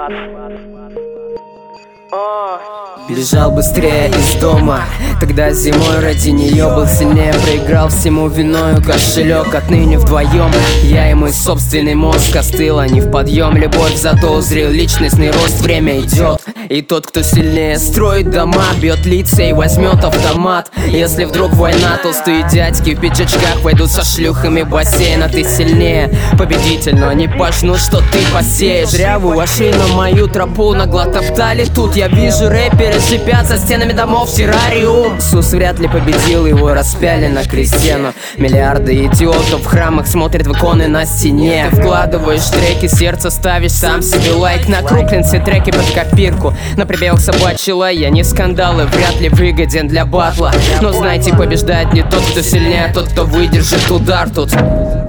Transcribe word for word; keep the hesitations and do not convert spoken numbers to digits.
Бежал быстрее из дома, тогда зимой ради нее был сильнее. Проиграл всему виною кошелек, отныне вдвоем я и мой собственный мозг. Остыла не в подъем любовь, зато узрел личностный рост. Время идет, и тот, кто сильнее, строит дома, бьет лица и возьмет автомат. Если вдруг война, толстые дядьки в пиджачках войдут со шлюхами в бассейн. А ты сильнее, победитель, но они пожнут, что ты посеешь. Зря вы вошли на мою тропу, нагло топтали тут. Я вижу, рэперы шипят за стенами домов террариум. Иисус вряд ли победил, его распяли на кресте. Но миллиарды идиотов в храмах смотрят в иконы на стене. Ты вкладываешь треки, сердце ставишь сам себе лайк. На Круклин все треки под копирку, на припевах собачий лай. Я не скандалы, вряд ли выгоден для батла. Но знайте, побеждает не тот, кто сильнее, а тот, кто выдержит удар тут.